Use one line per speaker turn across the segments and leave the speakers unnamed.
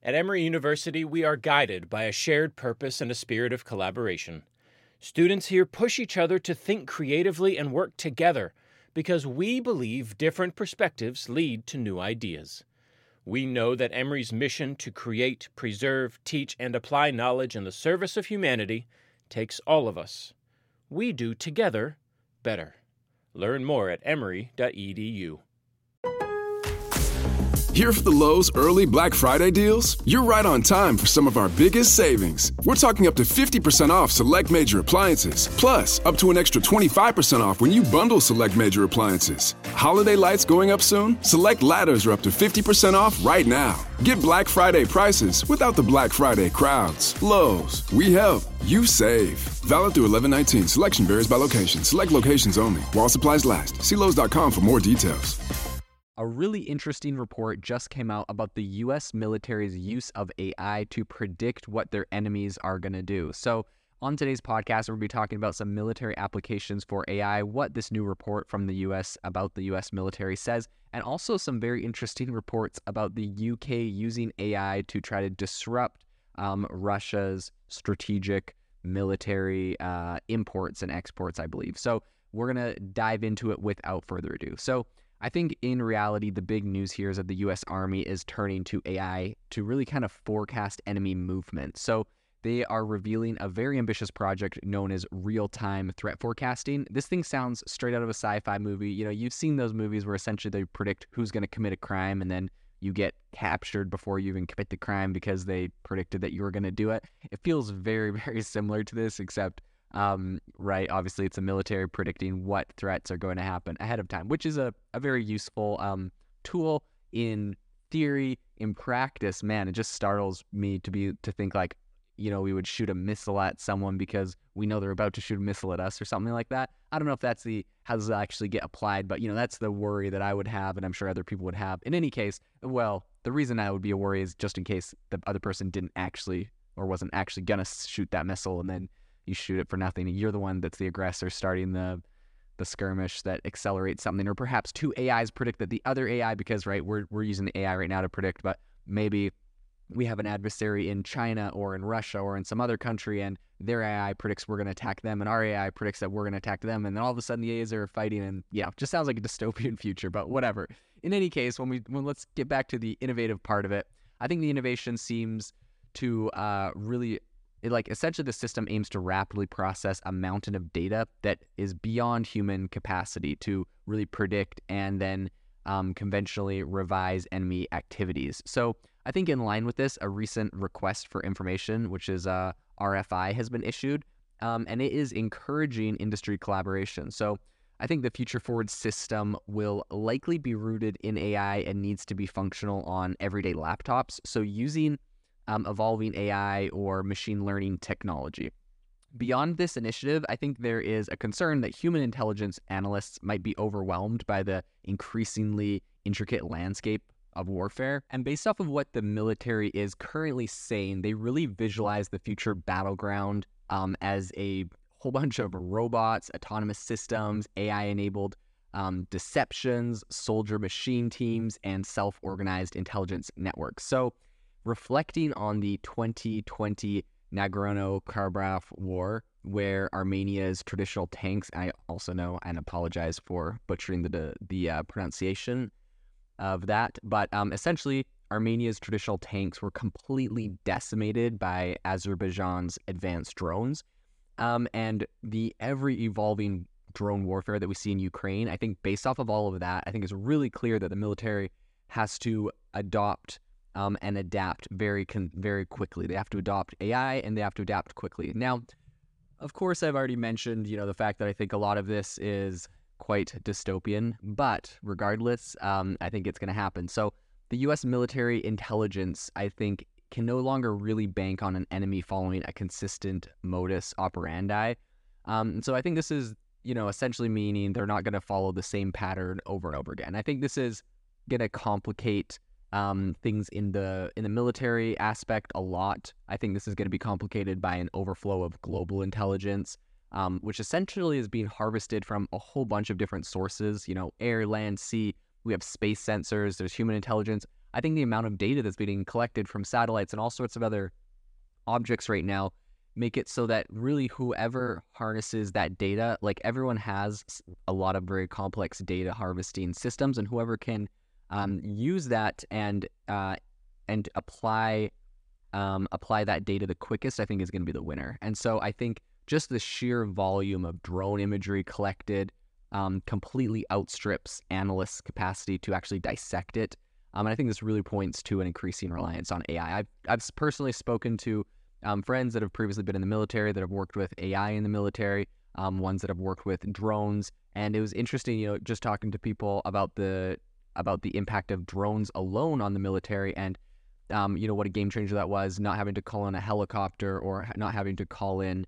At Emory University, we are guided by a shared purpose and a spirit of collaboration. Students here push each other to think creatively and work together because we believe different perspectives lead to new ideas. We know that Emory's mission to create, preserve, teach, and apply knowledge in the service of humanity takes all of us. We do together better. Learn more at emory.edu.
Here for the Lowe's early Black Friday deals? You're right on time for some of our biggest savings. We're talking up to 50% off select major appliances, plus up to an extra 25% off when you bundle select major appliances. Holiday lights going up soon? Select ladders are up to 50% off right now. Get Black Friday prices without the Black Friday crowds. Lowe's, we help, you save. Valid through 11/19. Selection varies by location. Select locations only. While supplies last. See Lowe's.com for more details.
A really interesting report just came out about the U.S. military's use of AI to predict what their enemies are going to do. So on today's podcast, we'll be talking about some military applications for AI, what this new report from the U.S. about the U.S. military says, and also some very interesting reports about the U.K. using AI to try to disrupt Russia's strategic military imports and exports, I believe. So we're going to dive into it without further ado. So I think in reality, the big news here is that the U.S. Army is turning to AI to really kind of forecast enemy movement. So they are revealing a very ambitious project known as real-time threat forecasting. This thing sounds straight out of a sci-fi movie. You know, you've seen those movies where essentially they predict who's going to commit a crime and then you get captured before you even commit the crime because they predicted that you were going to do it. It feels very, very similar to this, except right, obviously it's a military predicting what threats are going to happen ahead of time, which is a very useful tool in theory. In practice, man, it just startles me to think like, you know, we would shoot a missile at someone because we know they're about to shoot a missile at us or something like that. I don't know if that's how does it actually get applied, but you know, that's the worry that I would have, and I'm sure other people would have. In any case, well, the reason I would be a worry is just in case the other person didn't actually or wasn't actually gonna shoot that missile, and then you shoot it for nothing, and you're the one that's the aggressor starting the skirmish that accelerates something, or perhaps two AIs predict that the other AI, because right, we're using the AI right now to predict, but maybe we have an adversary in China or in Russia or in some other country, and their AI predicts we're going to attack them, and our AI predicts that we're going to attack them, and then all of a sudden the AIs are fighting, and yeah, just sounds like a dystopian future, but whatever. In any case, let's get back to the innovative part of it. I think the innovation seems to essentially the system aims to rapidly process a mountain of data that is beyond human capacity to really predict and then conventionally revise enemy activities. So I think in line with this, a recent request for information, which is RFI, has been issued, and it is encouraging industry collaboration. So I think the future forward system will likely be rooted in AI and needs to be functional on everyday laptops. So using evolving AI or machine learning technology. Beyond this initiative, I think there is a concern that human intelligence analysts might be overwhelmed by the increasingly intricate landscape of warfare. And based off of what the military is currently saying, they really visualize the future battleground as a whole bunch of robots, autonomous systems, AI-enabled deceptions, soldier machine teams, and self-organized intelligence networks. So reflecting on the 2020 Nagorno-Karabakh war, where Armenia's traditional tanks, I also know and apologize for butchering the pronunciation of that, but essentially Armenia's traditional tanks were completely decimated by Azerbaijan's advanced drones, and the ever-evolving drone warfare that we see in Ukraine. I think based off of all of that, I think it's really clear that the military has to adopt and adapt very quickly. They have to adopt AI and they have to adapt quickly. Now, of course, I've already mentioned, the fact that I think a lot of this is quite dystopian, but regardless, I think it's going to happen. So the U.S. military intelligence, I think, can no longer really bank on an enemy following a consistent modus operandi. So I think this is, essentially meaning they're not going to follow the same pattern over and over again. I think this is going to complicate things in the military aspect a lot. I think this is going to be complicated by an overflow of global intelligence, which essentially is being harvested from a whole bunch of different sources, air, land, sea. We have space sensors, there's human intelligence. I think the amount of data that's being collected from satellites and all sorts of other objects right now make it so that really whoever harnesses that data, like everyone has a lot of very complex data harvesting systems, and whoever can use that and apply that data the quickest, I think is going to be the winner. And so I think just the sheer volume of drone imagery collected completely outstrips analysts' capacity to actually dissect it. And I think this really points to an increasing reliance on AI. I've personally spoken to friends that have previously been in the military, that have worked with AI in the military, ones that have worked with drones. And it was interesting, just talking to people about the impact of drones alone on the military, and what a game changer that was, not having to call in a helicopter or not having to call in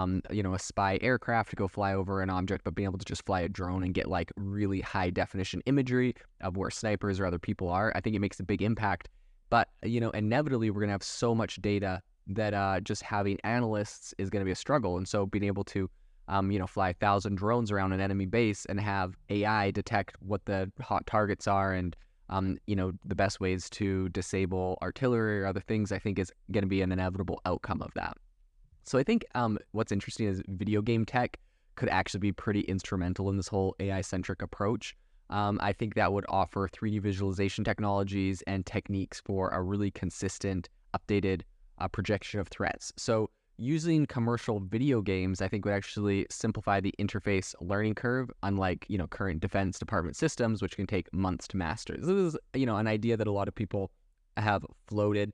a spy aircraft to go fly over an object, but being able to just fly a drone and get like really high definition imagery of where snipers or other people are. I think it makes a big impact. But, inevitably we're going to have so much data that just having analysts is going to be a struggle. And so being able to, fly 1,000 drones around an enemy base and have AI detect what the hot targets are and, the best ways to disable artillery or other things, I think is going to be an inevitable outcome of that. So I think what's interesting is video game tech could actually be pretty instrumental in this whole AI-centric approach. I think that would offer 3D visualization technologies and techniques for a really consistent, updated projection of threats. So using commercial video games, I think, would actually simplify the interface learning curve, unlike, current Defense Department systems, which can take months to master. This is, an idea that a lot of people have floated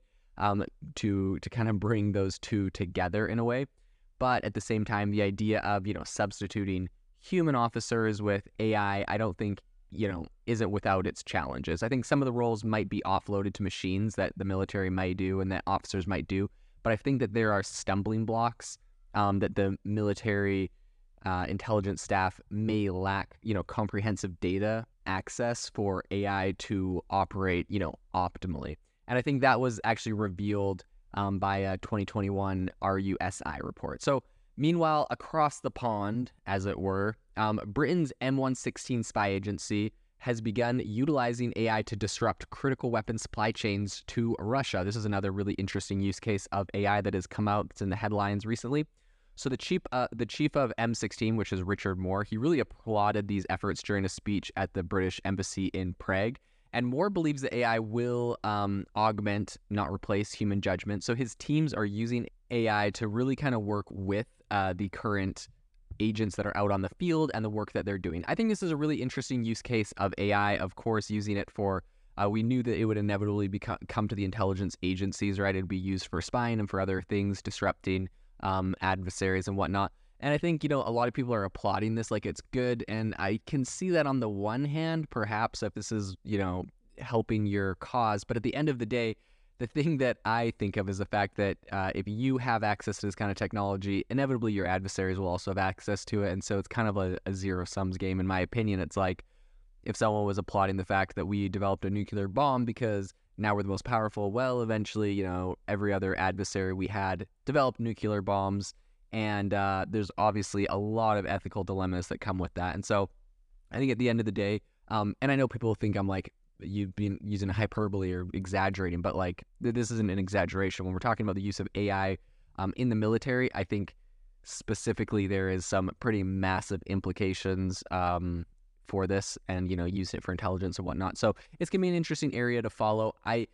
to kind of bring those two together in a way. But at the same time, the idea of, substituting human officers with AI, I don't think, isn't without its challenges. I think some of the roles might be offloaded to machines that the military might do and that officers might do. But I think that there are stumbling blocks that the military intelligence staff may lack, comprehensive data access for AI to operate, optimally. And I think that was actually revealed by a 2021 RUSI report. So meanwhile, across the pond, as it were, Britain's M116 spy agency has begun utilizing AI to disrupt critical weapon supply chains to Russia. This is another really interesting use case of AI that has come out. It's in the headlines recently. So the chief of M16, which is Richard Moore, he really applauded these efforts during a speech at the British Embassy in Prague. And Moore believes that AI will augment, not replace, human judgment. So his teams are using AI to really kind of work with the current agents that are out on the field and the work that they're doing. I think this is a really interesting use case of AI, of course, using it for, we knew that it would inevitably come to the intelligence agencies, right? It'd be used for spying and for other things, disrupting adversaries and whatnot. And I think, a lot of people are applauding this like it's good. And I can see that on the one hand, perhaps if this is, helping your cause. But at the end of the day, the thing that I think of is the fact that if you have access to this kind of technology, inevitably your adversaries will also have access to it. And so it's kind of a zero-sums game, in my opinion. It's like if someone was applauding the fact that we developed a nuclear bomb because now we're the most powerful, well, eventually, every other adversary we had developed nuclear bombs. And there's obviously a lot of ethical dilemmas that come with that. And so I think at the end of the day, and I know people think I'm like, you've been using hyperbole or exaggerating, but like this isn't an exaggeration. When we're talking about the use of AI in the military, I think specifically there is some pretty massive implications for this and, using it for intelligence and whatnot. So it's going to be an interesting area to follow. At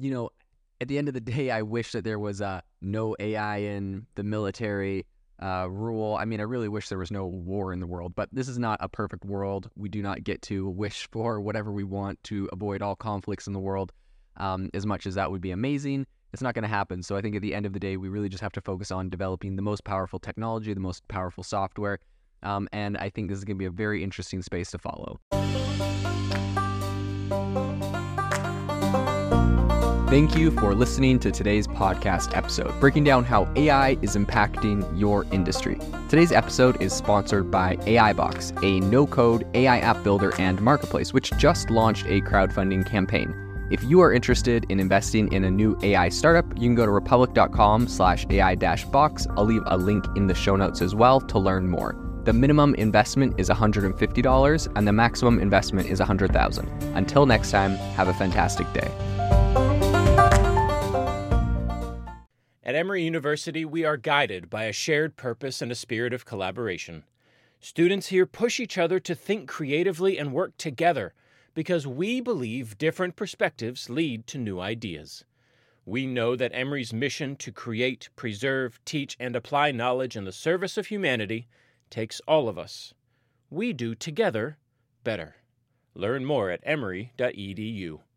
the end of the day, I wish that there was no AI in the military rule. I mean, I really wish there was no war in the world, but this is not a perfect world. We do not get to wish for whatever we want to avoid all conflicts in the world. As much as that would be amazing, it's not going to happen. So I think at the end of the day, we really just have to focus on developing the most powerful technology, the most powerful software. And I think this is going to be a very interesting space to follow. Thank you for listening to today's podcast episode, breaking down how AI is impacting your industry. Today's episode is sponsored by AIbox, a no-code AI app builder and marketplace, which just launched a crowdfunding campaign. If you are interested in investing in a new AI startup, you can go to republic.com/AI-box. I'll leave a link in the show notes as well to learn more. The minimum investment is $150 and the maximum investment is $100,000. Until next time, have a fantastic day.
At Emory University, we are guided by a shared purpose and a spirit of collaboration. Students here push each other to think creatively and work together because we believe different perspectives lead to new ideas. We know that Emory's mission to create, preserve, teach, and apply knowledge in the service of humanity takes all of us. We do together better. Learn more at emory.edu.